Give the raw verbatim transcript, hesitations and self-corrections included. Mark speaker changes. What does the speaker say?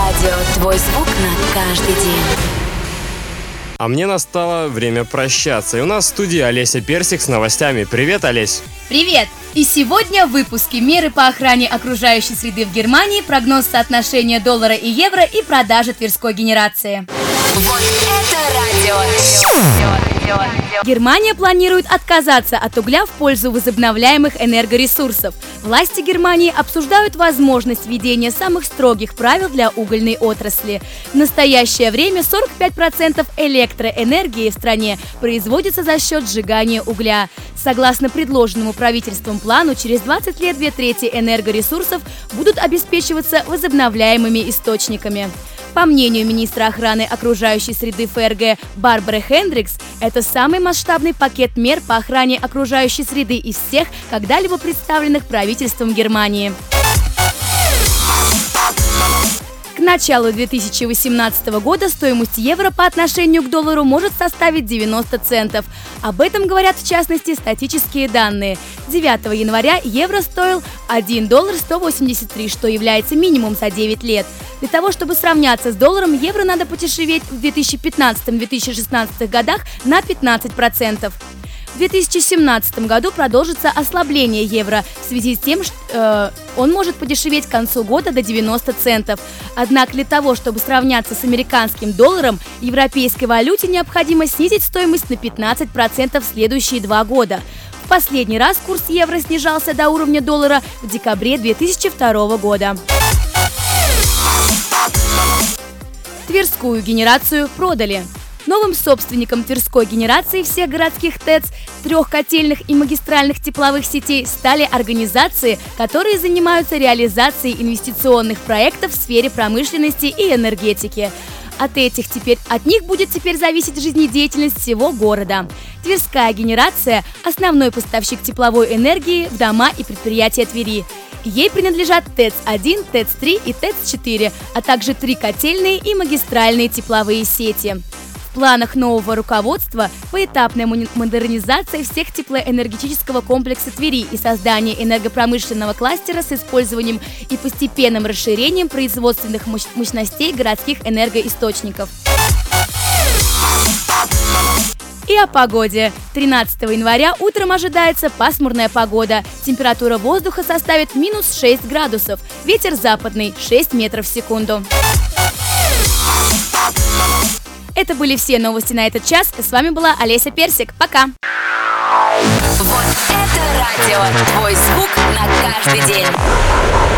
Speaker 1: Радио, твой звук на каждый день.
Speaker 2: А мне настало время прощаться. И у нас в студии Олеся Персик с новостями. Привет, Олесь!
Speaker 3: Привет! И сегодня в выпуске меры по охране окружающей среды в Германии, прогноз соотношения доллара и евро и продажи тверской генерации.
Speaker 1: Вот это радио!
Speaker 3: Германия планирует отказаться от угля в пользу возобновляемых энергоресурсов. Власти Германии обсуждают возможность введения самых строгих правил для угольной отрасли. В настоящее время сорок пять процентов электроэнергии в стране производится за счет сжигания угля. Согласно предложенному правительством плану, через двадцать лет две трети энергоресурсов будут обеспечиваться возобновляемыми источниками. По мнению министра охраны окружающей среды ФРГ Барбары Хендрикс, это самый масштабный пакет мер по охране окружающей среды из всех, когда-либо представленных правительством Германии. К началу две тысячи восемнадцатого года стоимость евро по отношению к доллару может составить девяносто центов. Об этом говорят в частности статистические данные. девятого января евро стоил один доллар сто восемьдесят три, что является минимум за девять лет. Для того, чтобы сравняться с долларом, евро надо подешеветь в две тысячи пятнадцатом — две тысячи шестнадцатом годах на пятнадцать процентов. В две тысячи семнадцатом году продолжится ослабление евро в связи с тем, что э, он может подешеветь к концу года до девяноста центов. Однако для того, чтобы сравняться с американским долларом, европейской валюте необходимо снизить стоимость на пятнадцать процентов в следующие два года. В последний раз курс евро снижался до уровня доллара в декабре две тысячи второго года. Тверскую генерацию продали. Новым собственником Тверской генерации всех городских ТЭЦ, трех котельных и магистральных тепловых сетей стали организации, которые занимаются реализацией инвестиционных проектов в сфере промышленности и энергетики. От этих теперь, от них будет теперь зависеть жизнедеятельность всего города. Тверская генерация – основной поставщик тепловой энергии в дома и предприятия Твери. Ей принадлежат ТЭЦ один, ТЭЦ три и ТЭЦ четыре, а также три котельные и магистральные тепловые сети. В планах нового руководства поэтапная модернизация всех теплоэнергетического комплекса Твери и создание энергопромышленного кластера с использованием и постепенным расширением производственных мощностей городских энергоисточников. И о погоде. тринадцатого января утром ожидается пасмурная погода. Температура воздуха составит минус шесть градусов. Ветер западный шесть метров в секунду. Это были все новости на этот час. С вами была Олеся Персик. Пока!
Speaker 1: Вот это радио, твой звук на каждый день.